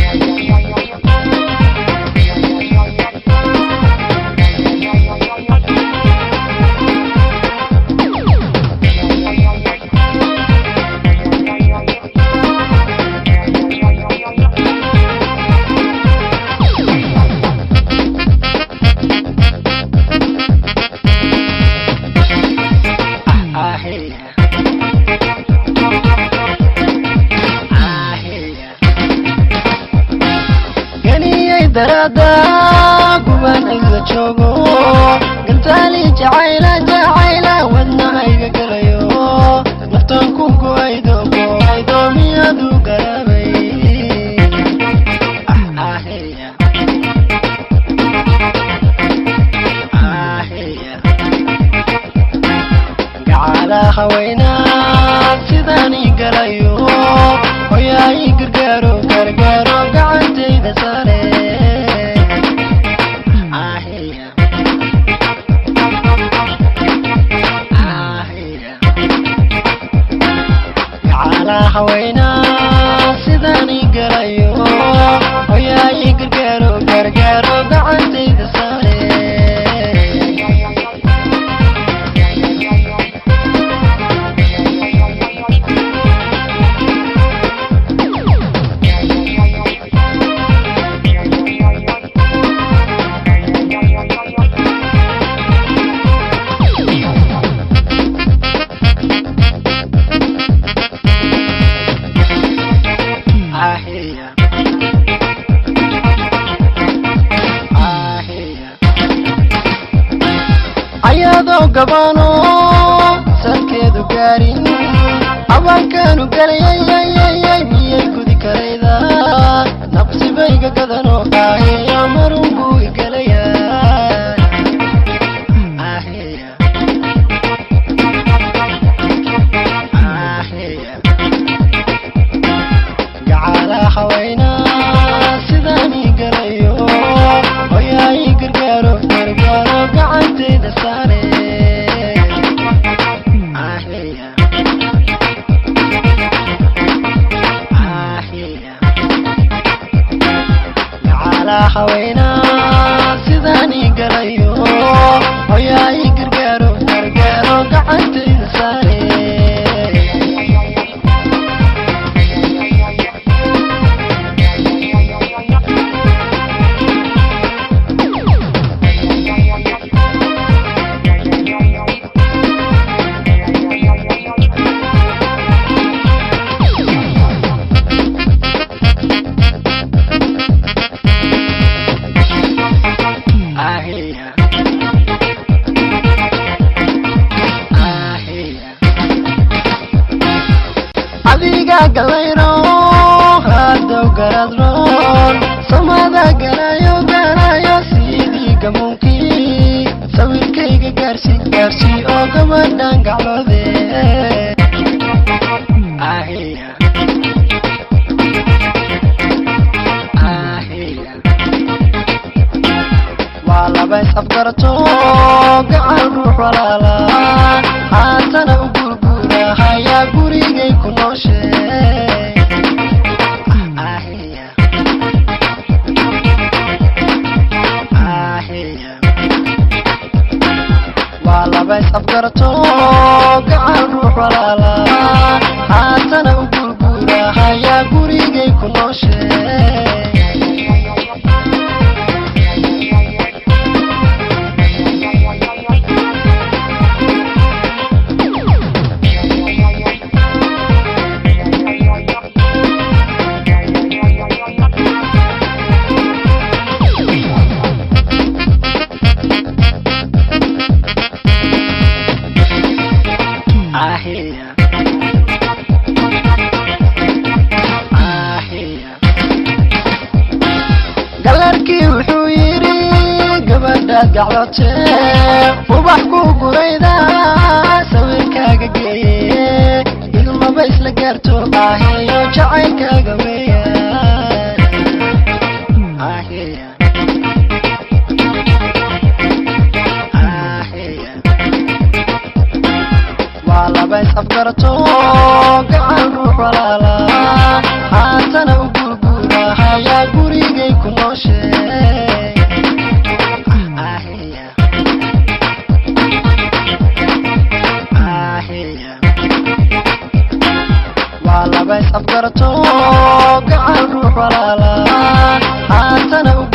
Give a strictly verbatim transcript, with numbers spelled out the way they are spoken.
دردا كمان إذا تشوفه قلت لي جعيلة جعيلة ودناي كليو نفتنكم كويدو كويدو ميادو قلبي آه هي آه هي قعلا خوينا سيداني قليو وياي قرقارو قرقارو قعدتي دسالي حوينا سيداني قريو وياي قرقارو قرقارو قعدتي دسالي ayado gabano salkeedu gaarin abankanu galayay miyay gudi karayda naqsibayga gadano qaahiya marunbu igalaya ahiya ahiya jacala hawayna sidani galayo oyay gargaaro gargaaro gacantayda saare ahiya ahiya jacala hawayna sidani galayo oyay gargaaro gargaaro gacantayda saare galayro hado garadron samada galayo galayo sidii gamunki sawirkayga gaarsi gaarsi oo gabadhan gaclode ahiya ahiya wala bas abgarto gacan ruux walaala haatana u gurgura haya gurigay ku nooshe bas abgarto gacan ruux walaala haatana u gurgura haya gurigay ku nooshe ahiya ahiya galarkii wuxuu yiri gabadha gaclote ubax ku gurayda sawirkaaga geeye ilmaba isla gaarto ahiyo jacaylkaaga weeyaan ahiya bas abgarto gacan ruux walaala haatana u gurgura haya labays afgarto gacan ruux walaala haatana